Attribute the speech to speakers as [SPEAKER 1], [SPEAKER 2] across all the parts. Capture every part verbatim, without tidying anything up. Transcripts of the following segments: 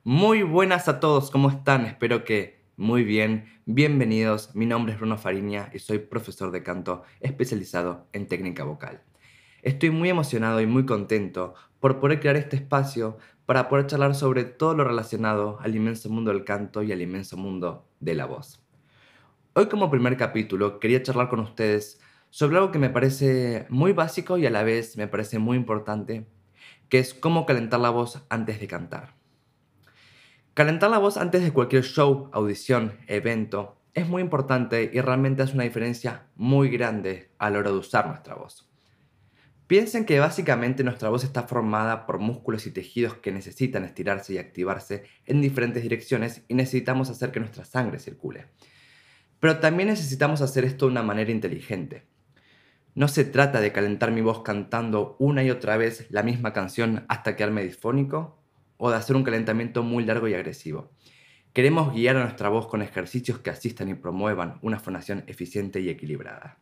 [SPEAKER 1] Muy buenas a todos, ¿cómo están? Espero que muy bien. Bienvenidos, mi nombre es Bruno Fariña y soy profesor de canto especializado en técnica vocal. Estoy muy emocionado y muy contento por poder crear este espacio para poder charlar sobre todo lo relacionado al inmenso mundo del canto y al inmenso mundo de la voz. Hoy como primer capítulo quería charlar con ustedes sobre algo que me parece muy básico y a la vez me parece muy importante, que es cómo calentar la voz antes de cantar. Calentar la voz antes de cualquier show, audición, evento es muy importante y realmente hace una diferencia muy grande a la hora de usar nuestra voz. Piensen que básicamente nuestra voz está formada por músculos y tejidos que necesitan estirarse y activarse en diferentes direcciones y necesitamos hacer que nuestra sangre circule. Pero también necesitamos hacer esto de una manera inteligente. No se trata de calentar mi voz cantando una y otra vez la misma canción hasta quedarme disfónico o de hacer un calentamiento muy largo y agresivo. Queremos guiar a nuestra voz con ejercicios que asistan y promuevan una fonación eficiente y equilibrada.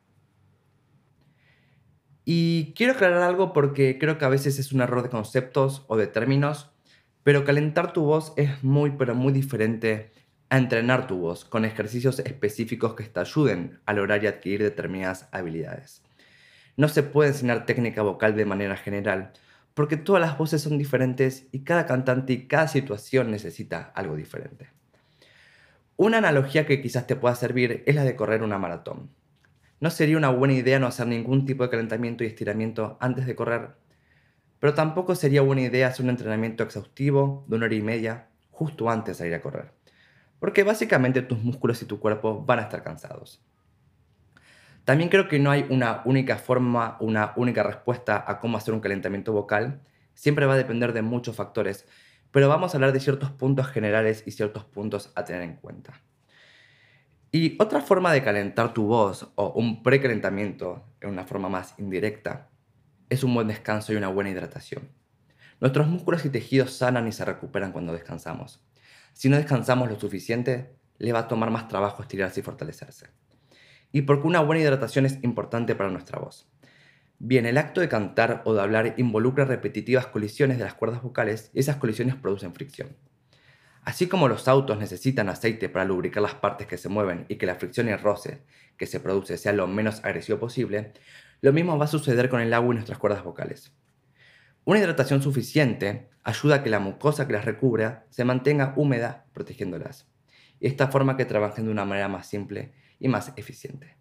[SPEAKER 1] Y quiero aclarar algo porque creo que a veces es un error de conceptos o de términos, pero calentar tu voz es muy, pero muy diferente a entrenar tu voz con ejercicios específicos que te ayuden a lograr y adquirir determinadas habilidades. No se puede enseñar técnica vocal de manera general, porque todas las voces son diferentes y cada cantante y cada situación necesita algo diferente. Una analogía que quizás te pueda servir es la de correr una maratón. No sería una buena idea no hacer ningún tipo de calentamiento y estiramiento antes de correr, pero tampoco sería buena idea hacer un entrenamiento exhaustivo de una hora y media justo antes de ir a correr, porque básicamente tus músculos y tu cuerpo van a estar cansados. También creo que no hay una única forma, una única respuesta a cómo hacer un calentamiento vocal. Siempre va a depender de muchos factores, pero vamos a hablar de ciertos puntos generales y ciertos puntos a tener en cuenta. Y otra forma de calentar tu voz o un precalentamiento en una forma más indirecta es un buen descanso y una buena hidratación. Nuestros músculos y tejidos sanan y se recuperan cuando descansamos. Si no descansamos lo suficiente, le va a tomar más trabajo estirarse y fortalecerse. Y porque una buena hidratación es importante para nuestra voz. Bien, el acto de cantar o de hablar involucra repetitivas colisiones de las cuerdas vocales y esas colisiones producen fricción. Así como los autos necesitan aceite para lubricar las partes que se mueven y que la fricción y el roce que se produce sea lo menos agresivo posible, lo mismo va a suceder con el agua y nuestras cuerdas vocales. Una hidratación suficiente ayuda a que la mucosa que las recubra se mantenga húmeda, protegiéndolas. Y esta forma que trabajen de una manera más simple y más eficiente.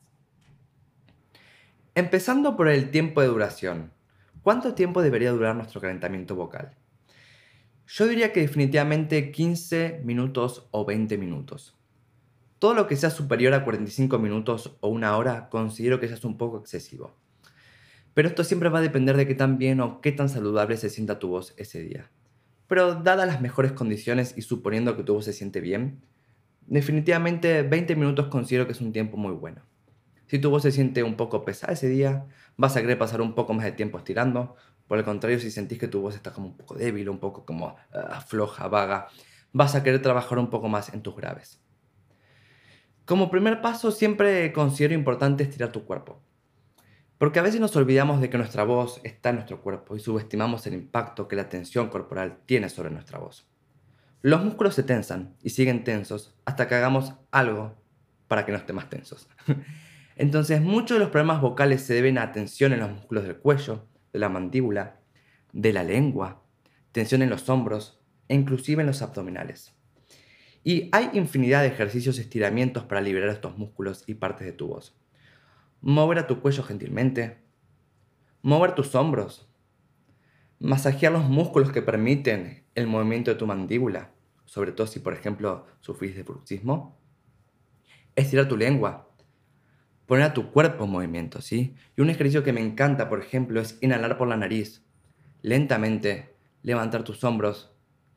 [SPEAKER 1] Empezando por el tiempo de duración. ¿Cuánto tiempo debería durar nuestro calentamiento vocal? Yo diría que definitivamente quince minutos o veinte minutos. Todo lo que sea superior a cuarenta y cinco minutos o una hora considero que ya es un poco excesivo. Pero esto siempre va a depender de qué tan bien o qué tan saludable se sienta tu voz ese día. Pero dadas las mejores condiciones y suponiendo que tu voz se siente bien, definitivamente veinte minutos considero que es un tiempo muy bueno. Si tu voz se siente un poco pesada ese día, vas a querer pasar un poco más de tiempo estirando. Por el contrario, si sentís que tu voz está como un poco débil, un poco como uh, floja, vaga, vas a querer trabajar un poco más en tus graves. Como primer paso, siempre considero importante estirar tu cuerpo. Porque a veces nos olvidamos de que nuestra voz está en nuestro cuerpo y subestimamos el impacto que la tensión corporal tiene sobre nuestra voz. Los músculos se tensan y siguen tensos hasta que hagamos algo para que no estén más tensos. Entonces, muchos de los problemas vocales se deben a tensión en los músculos del cuello, de la mandíbula, de la lengua, tensión en los hombros e inclusive en los abdominales. Y hay infinidad de ejercicios y estiramientos para liberar estos músculos y partes de tu voz. Mover a tu cuello gentilmente, mover tus hombros, masajear los músculos que permiten el movimiento de tu mandíbula, sobre todo si por ejemplo sufrís de bruxismo, estirar tu lengua, poner a tu cuerpo en movimiento, ¿sí? Y un ejercicio que me encanta, por ejemplo, es inhalar por la nariz, lentamente, levantar tus hombros,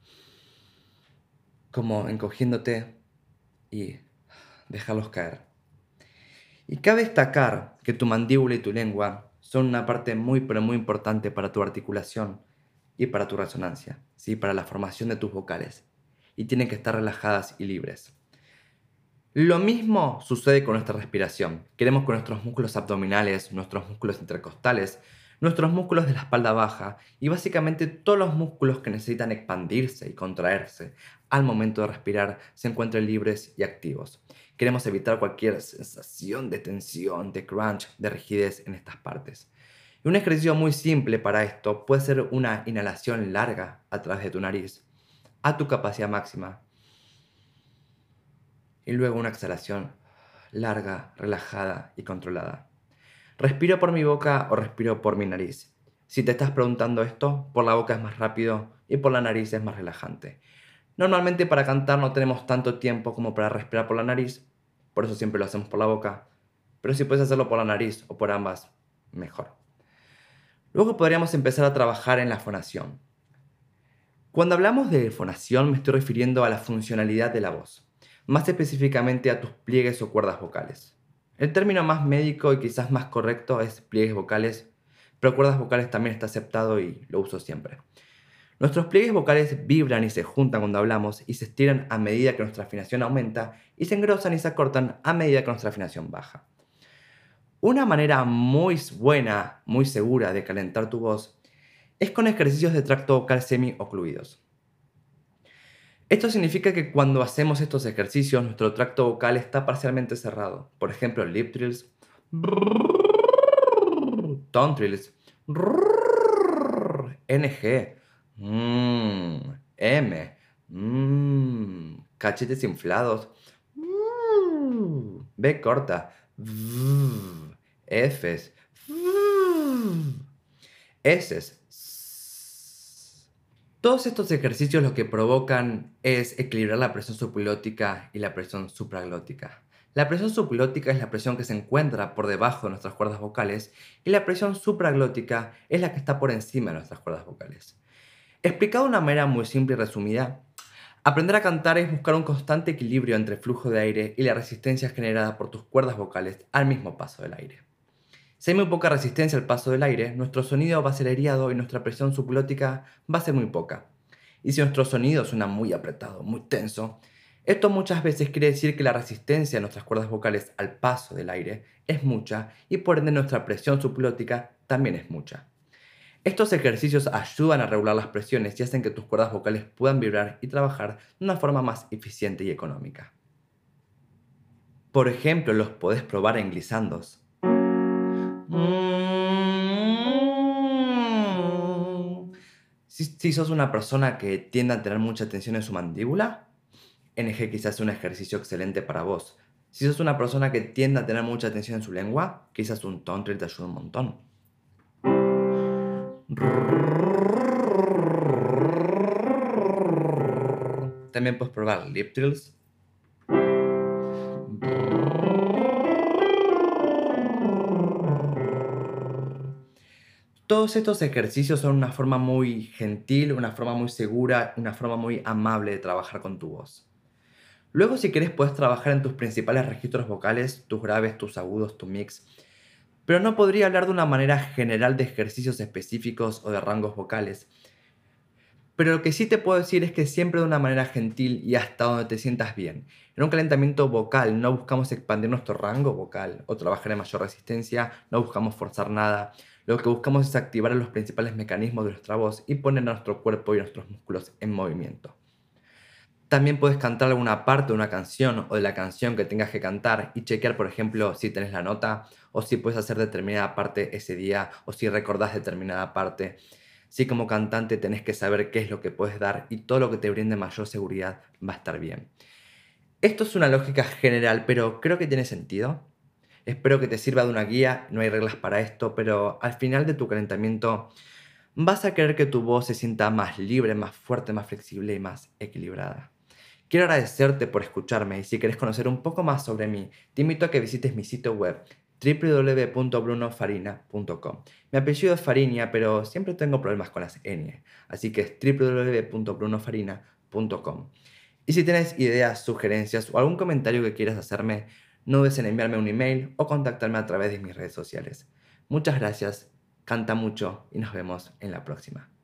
[SPEAKER 1] como encogiéndote y dejarlos caer. Y cabe destacar que tu mandíbula y tu lengua son una parte muy pero muy importante para tu articulación y para tu resonancia, ¿sí? Para la formación de tus vocales. Y tienen que estar relajadas y libres. Lo mismo sucede con nuestra respiración. Queremos que nuestros músculos abdominales, nuestros músculos intercostales, nuestros músculos de la espalda baja y básicamente todos los músculos que necesitan expandirse y contraerse al momento de respirar se encuentren libres y activos. Queremos evitar cualquier sensación de tensión, de crunch, de rigidez en estas partes. Y un ejercicio muy simple para esto puede ser una inhalación larga a través de tu nariz, a tu capacidad máxima, y luego una exhalación larga, relajada y controlada. ¿Respiro por mi boca o respiro por mi nariz? Si te estás preguntando esto, por la boca es más rápido y por la nariz es más relajante. Normalmente para cantar no tenemos tanto tiempo como para respirar por la nariz, por eso siempre lo hacemos por la boca, pero si puedes hacerlo por la nariz o por ambas, mejor. Luego podríamos empezar a trabajar en la fonación. Cuando hablamos de fonación me estoy refiriendo a la funcionalidad de la voz, más específicamente a tus pliegues o cuerdas vocales. El término más médico y quizás más correcto es pliegues vocales, pero cuerdas vocales también está aceptado y lo uso siempre. Nuestros pliegues vocales vibran y se juntan cuando hablamos y se estiran a medida que nuestra afinación aumenta y se engrosan y se acortan a medida que nuestra afinación baja. Una manera muy buena, muy segura de calentar tu voz es con ejercicios de tracto vocal semi-ocluidos. Esto significa que cuando hacemos estos ejercicios, nuestro tracto vocal está parcialmente cerrado. Por ejemplo, lip trills, tongue trills, N G, mm, M, mm, cachetes inflados, mm, B corta, v, Fs, Ss. Todos estos ejercicios lo que provocan es equilibrar la presión subglótica y la presión supraglótica. La presión subglótica es la presión que se encuentra por debajo de nuestras cuerdas vocales y la presión supraglótica es la que está por encima de nuestras cuerdas vocales. Explicado de una manera muy simple y resumida, aprender a cantar es buscar un constante equilibrio entre el flujo de aire y la resistencia generada por tus cuerdas vocales al mismo paso del aire. Si hay muy poca resistencia al paso del aire, nuestro sonido va a ser aireado y nuestra presión subglótica va a ser muy poca. Y si nuestro sonido suena muy apretado, muy tenso, esto muchas veces quiere decir que la resistencia de nuestras cuerdas vocales al paso del aire es mucha y por ende nuestra presión subglótica también es mucha. Estos ejercicios ayudan a regular las presiones y hacen que tus cuerdas vocales puedan vibrar y trabajar de una forma más eficiente y económica. Por ejemplo, los podés probar en glissandos. Si, si sos una persona que tiende a tener mucha tensión en su mandíbula, N G quizás es un ejercicio excelente para vos. Si sos una persona que tiende a tener mucha tensión en su lengua, quizás un tongue trill te ayuda un montón. También puedes probar lip trills. Todos estos ejercicios son una forma muy gentil, una forma muy segura, una forma muy amable de trabajar con tu voz. Luego, si quieres, puedes trabajar en tus principales registros vocales, tus graves, tus agudos, tu mix. Pero no podría hablar de una manera general de ejercicios específicos o de rangos vocales. Pero lo que sí te puedo decir es que siempre de una manera gentil y hasta donde te sientas bien. En un calentamiento vocal no buscamos expandir nuestro rango vocal o trabajar en mayor resistencia, no buscamos forzar nada. Lo que buscamos es activar los principales mecanismos de nuestra voz y poner a nuestro cuerpo y nuestros músculos en movimiento. También puedes cantar alguna parte de una canción o de la canción que tengas que cantar y chequear, por ejemplo, si tenés la nota o si puedes hacer determinada parte ese día o si recordás determinada parte. Si como cantante tenés que saber qué es lo que puedes dar y todo lo que te brinde mayor seguridad va a estar bien. Esto es una lógica general, pero creo que tiene sentido. Espero que te sirva de una guía, no hay reglas para esto, pero al final de tu calentamiento vas a querer que tu voz se sienta más libre, más fuerte, más flexible y más equilibrada. Quiero agradecerte por escucharme y si quieres conocer un poco más sobre mí, te invito a que visites mi sitio web w w w punto bruno farina punto com. Mi apellido es Fariña, pero siempre tengo problemas con las ñ, así que es w w w punto bruno farina punto com. Y si tienes ideas, sugerencias o algún comentario que quieras hacerme, no dudes en enviarme un email o contactarme a través de mis redes sociales. Muchas gracias, canta mucho y nos vemos en la próxima.